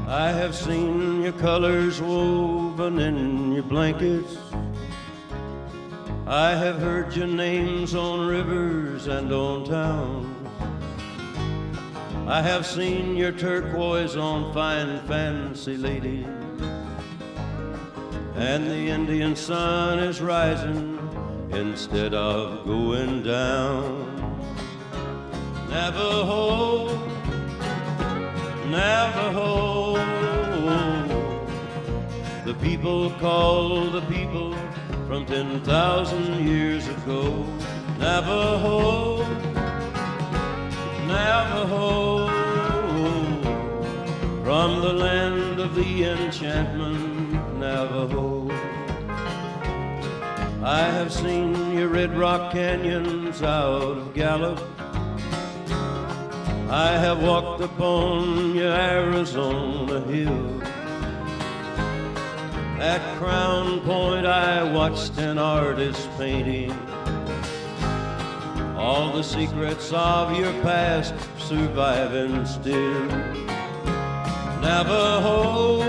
I have seen your colors woven in your blankets. I have heard your names on rivers and on towns. I have seen your turquoise on fine fancy ladies. And the Indian sun is rising instead of going down. Navajo, Navajo, the people call the people from 10,000 years ago. Navajo, Navajo, from the land of the enchantment, Navajo. I have seen your red rock canyons out of Gallup. I have walked upon your Arizona hill. At Crown Point I watched an artist painting all the secrets of your past surviving still. Navajo,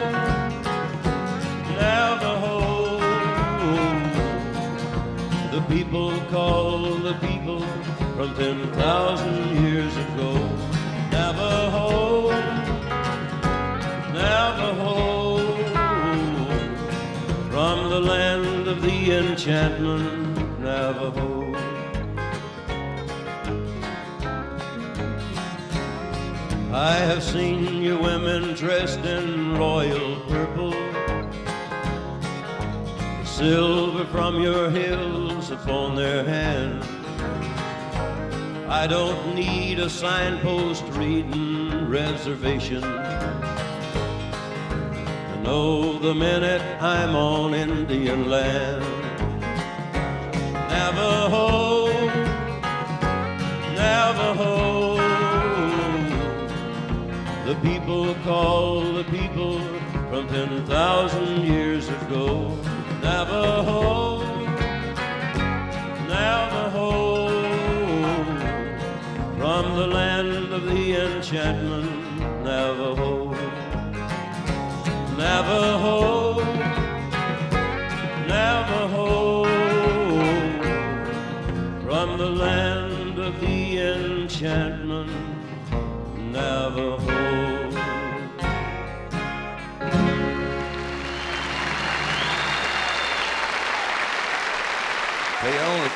Navajo, the people call the people from 10,000 years ago. Navajo, Navajo, from the land of the enchantment, Navajo. I have seen your women dressed in royal purple, the silver from your hills upon their hands. I don't need a signpost reading reservation to know the minute I'm on Indian land. Navajo, Navajo, the people call the people from 10,000 years ago. Navajo, Navajo, from the land of the enchantment, Navajo. Navajo, Navajo, from the land of the enchantment, Navajo. They only